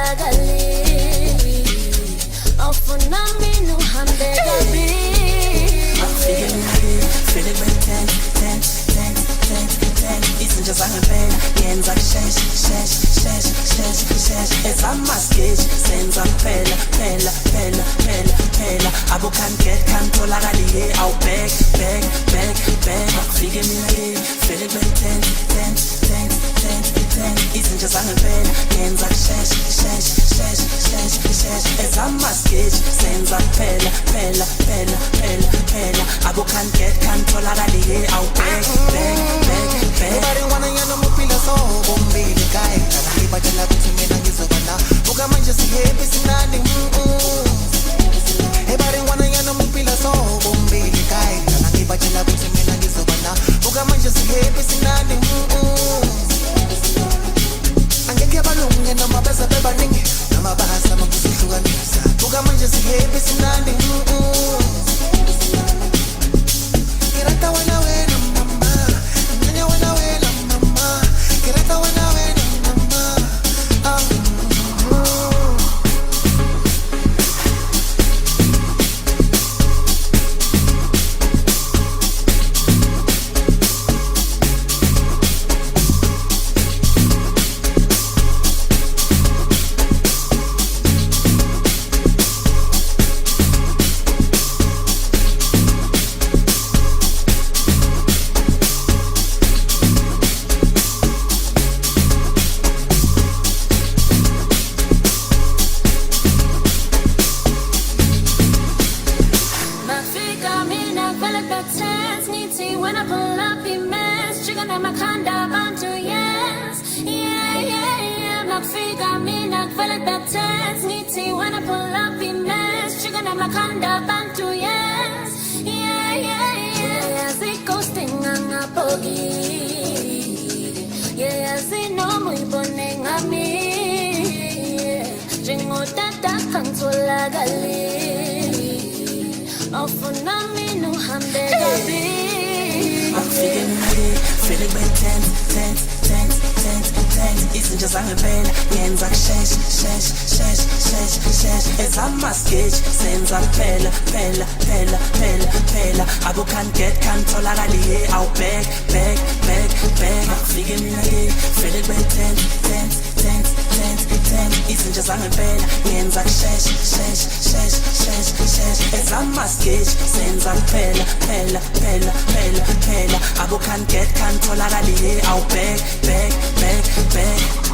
tholakali awufuna mina uhambe kabi afike mina feel it when ten izinto zangempela yenza shesh ezamasketch senza phela abo can't tholakali awu back afike mina feel it when ten izinto zangempela yenza shesh ezamasketch senza phela abo can't tholakali awu back Nobody wanna hear no more pillows, so bombili guy. Naiba jala kuti mina ngizobana. Buka manje sihebi sinani. Nobody wanna hear no more pillows, so bombili guy. Naiba jala kuti mina ngizobana. Buka manje sihebi sinani. Angeke balunge noma bese bebaningi. Noma bahasa mangizihlukanisa. Buka manje sihebi sinani. Kirata wena mama. Nanya wena mama. Kirata wena mama. Mafika mina feel the tense niti when I pull up in mess chicken and my conda bantu yes yeah Mafika mina feel the tense niti when I pull up in mess chicken and my conda bantu yes yeah ziko stinga ngapogi yeah zino muy bonenga mi jingo tata tholakali awufuna mina uhambe kabi afike mina feel it when ten izinto zangempela yenza shesh ezamasketch senza phela abo can't tholakali awu back afike mina feel it when ten izinto zangempela yenza shesh ezamasketch senza phela abo can't tholakali awu back